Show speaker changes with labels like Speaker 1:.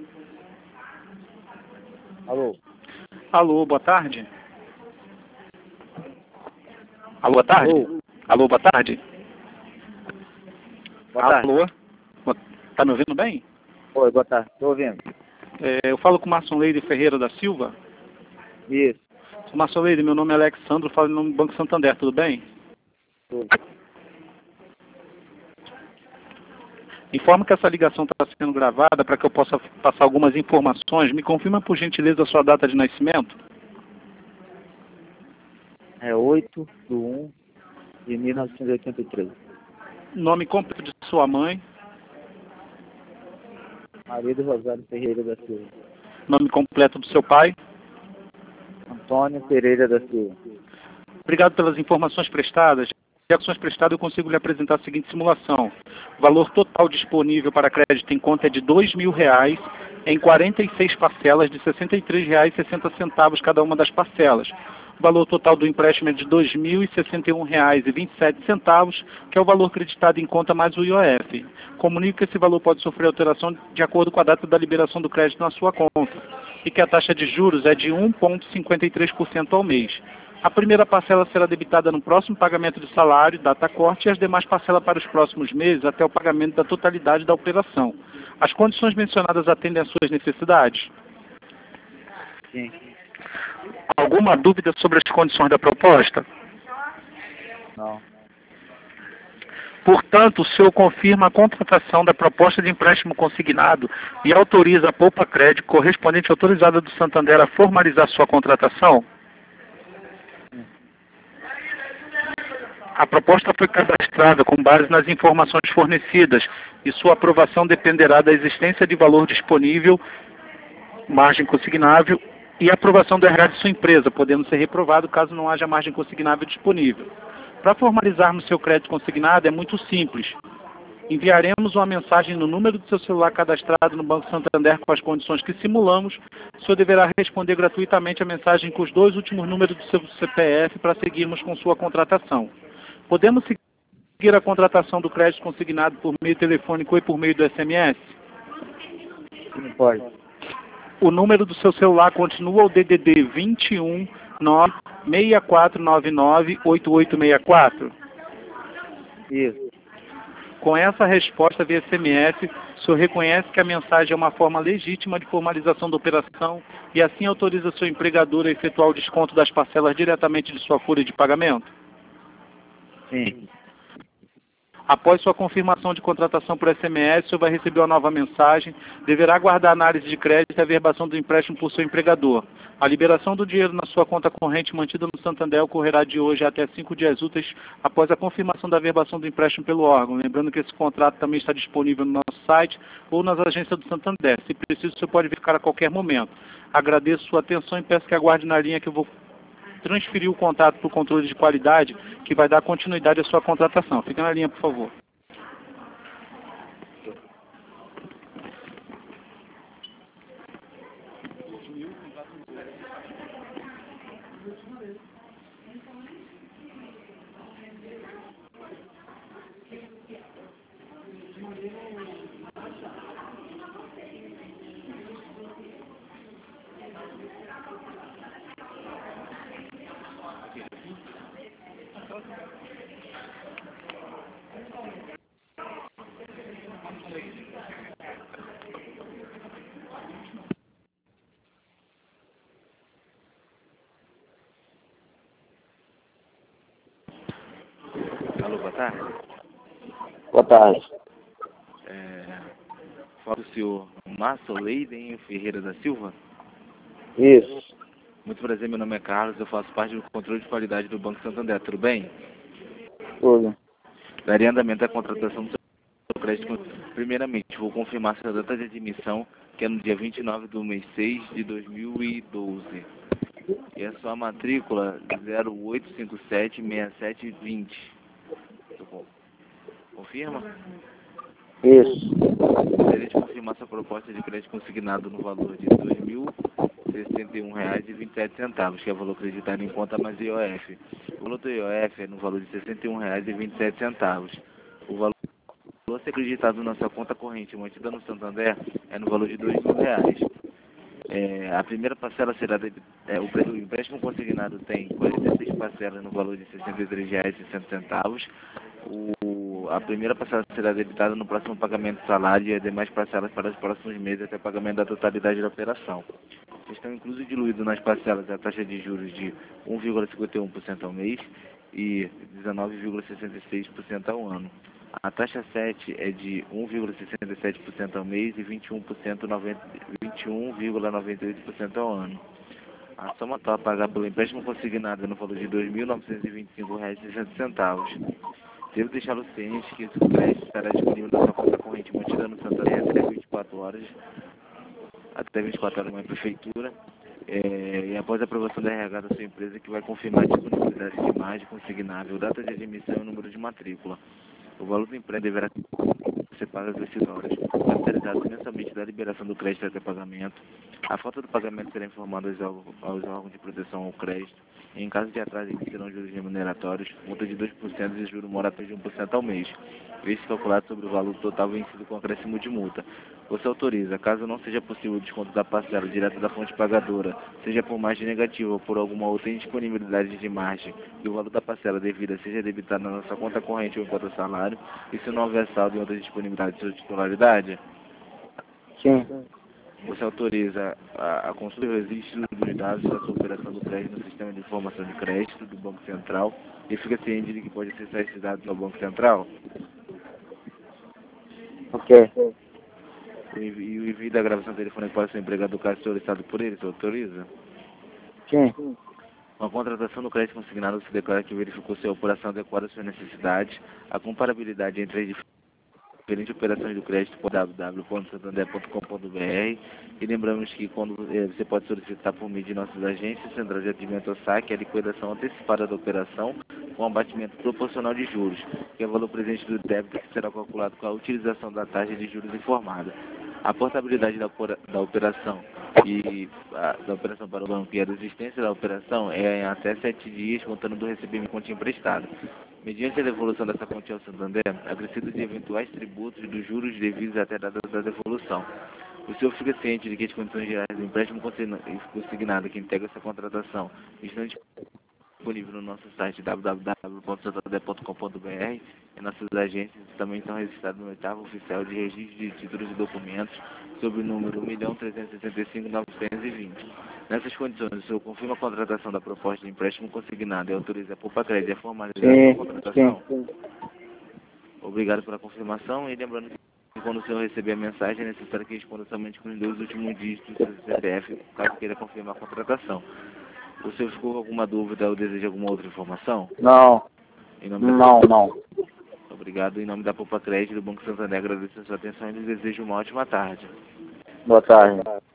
Speaker 1: Alô?
Speaker 2: Alô, boa tarde. Alô, boa tarde.
Speaker 1: Alô?
Speaker 2: Alô, boa tarde.
Speaker 1: Boa tarde.
Speaker 2: Alô? Tá me ouvindo bem?
Speaker 1: Oi, boa tarde. Estou ouvindo.
Speaker 2: Eu falo com o Marçonleide Ferreira da Silva.
Speaker 1: Isso.
Speaker 2: Marçonleide, meu nome é Alexandro, falo em nome do Banco Santander, tudo bem?
Speaker 1: Tudo.
Speaker 2: Informo que essa ligação está sendo gravada para que eu possa passar algumas informações. Me confirma, por gentileza, a sua data de nascimento?
Speaker 1: É 8/1/1983.
Speaker 2: Nome completo de sua mãe?
Speaker 1: Maria do Rosário Ferreira da Silva.
Speaker 2: Nome completo do seu pai?
Speaker 1: Antônio Pereira da Silva.
Speaker 2: Obrigado pelas informações prestadas. De ações prestadas, eu consigo lhe apresentar a seguinte simulação. O valor total disponível para crédito em conta é de R$ 2.000 em 46 parcelas de R$ 63,60 cada uma das parcelas. O valor total do empréstimo é de R$ 2.061,27, que é o valor creditado em conta mais o IOF. Comunico que esse valor pode sofrer alteração de acordo com a data da liberação do crédito na sua conta e que a taxa de juros é de 1,53% ao mês. A primeira parcela será debitada no próximo pagamento de salário, data corte, e as demais parcelas para os próximos meses até o pagamento da totalidade da operação. As condições mencionadas atendem às suas necessidades?
Speaker 1: Sim.
Speaker 2: Alguma dúvida sobre as condições da proposta?
Speaker 1: Não.
Speaker 2: Portanto, o senhor confirma a contratação da proposta de empréstimo consignado e autoriza a Poupa Crédito correspondente autorizada do Santander a formalizar sua contratação? A proposta foi cadastrada com base nas informações fornecidas e sua aprovação dependerá da existência de valor disponível, margem consignável e aprovação do RH de sua empresa, podendo ser reprovado caso não haja margem consignável disponível. Para formalizarmos seu crédito consignado é muito simples. Enviaremos uma mensagem no número do seu celular cadastrado no Banco Santander com as condições que simulamos. O senhor deverá responder gratuitamente a mensagem com os 2 últimos números do seu CPF para seguirmos com sua contratação. Podemos seguir a contratação do crédito consignado por meio telefônico e por meio do SMS?
Speaker 1: Sim, pode.
Speaker 2: O número do seu celular continua o DDD 21 96499 8864?
Speaker 1: Isso.
Speaker 2: Com essa resposta via SMS, o senhor reconhece que a mensagem é uma forma legítima de formalização da operação e assim autoriza seu empregador a efetuar o desconto das parcelas diretamente de sua folha de pagamento?
Speaker 1: Sim.
Speaker 2: Após sua confirmação de contratação por SMS, o senhor vai receber uma nova mensagem. Deverá aguardar a análise de crédito e a averbação do empréstimo por seu empregador. A liberação do dinheiro na sua conta corrente mantida no Santander ocorrerá de hoje até 5 dias úteis após a confirmação da averbação do empréstimo pelo órgão. Lembrando que esse contrato também está disponível no nosso site ou nas agências do Santander. Se preciso, o senhor pode verificar a qualquer momento. Agradeço sua atenção e peço que aguarde na linha que eu vou transferir o contato para o controle de qualidade, que vai dar continuidade à sua contratação. Fica na linha, por favor.
Speaker 3: Alô, boa tarde.
Speaker 1: Boa tarde.
Speaker 3: Fala o senhor Marçonleide Ferreira da Silva.
Speaker 1: Isso.
Speaker 3: Muito prazer, meu nome é Carlos, eu faço parte do controle de qualidade do Banco Santander, tudo bem?
Speaker 1: Tudo.
Speaker 3: Daria andamento à contratação do seu crédito. Primeiramente, vou confirmar sua data de admissão, que é no dia 29 do mês 6 de 2012. E a sua matrícula 08576720. Confirma?
Speaker 1: Isso.
Speaker 3: Gostaria de confirmar sua proposta de crédito consignado no valor de R$ 2.061,27, que é o valor acreditado em conta mais IOF. O valor do IOF é no valor de R$ 61,27. O valor valor a ser acreditado na sua conta corrente mantida no Santander é no valor de R$ 2.000. A primeira parcela será o empréstimo consignado tem 46 parcelas no valor de R$ 63,60. A primeira parcela será debitada no próximo pagamento do salário e as demais parcelas para os próximos meses até o pagamento da totalidade da operação. Estão inclusos diluídos nas parcelas a taxa de juros de 1,51% ao mês e 19,66% ao ano. A taxa 7 é de 1,67% ao mês e 21,98% ao ano. A soma total a pagar pelo empréstimo consignado é no valor de R$ 2.925,60. Devo deixá-lo ciente que esse crédito estará disponível na sua conta corrente mantida no Santander até 24 horas na prefeitura. E após a aprovação da RH da sua empresa, que vai confirmar a disponibilidade de margem consignável, data de admissão e número de matrícula. O valor do empréstimo deverá ser pago às decisórias, caracterizado mensalmente da liberação do crédito até pagamento. A falta do pagamento será informada aos órgãos de proteção ao crédito. Em caso de atraso, serão juros remuneratórios, multa de 2% e juro moratório de 1% ao mês. Este calculado sobre o valor total vencido com acréscimo de multa. Você autoriza, caso não seja possível o desconto da parcela direto da fonte pagadora, seja por margem negativa ou por alguma outra indisponibilidade de margem, e o valor da parcela devida seja debitado na nossa conta corrente ou em conta salário, e se não houver saldo em outra disponibilidade de sua titularidade?
Speaker 1: Sim.
Speaker 3: Você autoriza a consulta e registro dos dados da sua operação do crédito no sistema de informação de crédito do Banco Central e fica ciente de que pode acessar esses dados no Banco Central?
Speaker 1: Ok.
Speaker 3: E o envio da gravação telefônica para o seu empregador, caso solicitado por ele, você autoriza?
Speaker 1: Sim.
Speaker 3: Com a contratação do crédito consignado, se declara que verificou se a operação adequada às suas necessidades, a comparabilidade entre as diferentes operações do crédito por www.santander.com.br e lembramos que quando você pode solicitar por meio de nossas agências, Central de Atendimento ao Saque, a liquidação antecipada da operação com abatimento proporcional de juros, que é o valor presente do débito que será calculado com a utilização da taxa de juros informada. A portabilidade da operação da operação para o banco e a resistência da operação é em até 7 dias, contando do recebimento de quantia emprestada. Mediante a devolução dessa quantia ao Santander, acrescido de eventuais tributos dos juros devidos até a data da devolução. O senhor fica ciente de que as condições gerais do empréstimo consignado que integra essa contratação estão disponíveis no nosso site www.santander.com.br e nossas agências também estão registradas no 8º Oficial de Registro de Títulos e Documentos sob o número 1.365.920. Nessas condições, o senhor confirma a contratação da proposta de empréstimo consignado e autoriza a Poupa-Crédito a formalizar a contratação?
Speaker 1: Sim.
Speaker 3: Obrigado pela confirmação e lembrando que quando o senhor receber a mensagem é necessário que responda somente com os 2 últimos dígitos do CPF, caso queira confirmar a contratação. O senhor ficou com alguma dúvida ou deseja alguma outra informação?
Speaker 1: Não. Não.
Speaker 3: Obrigado. Em nome da Poupa-Crédito do Banco Santander, agradeço a sua atenção e lhes desejo uma ótima tarde.
Speaker 1: Boa tarde.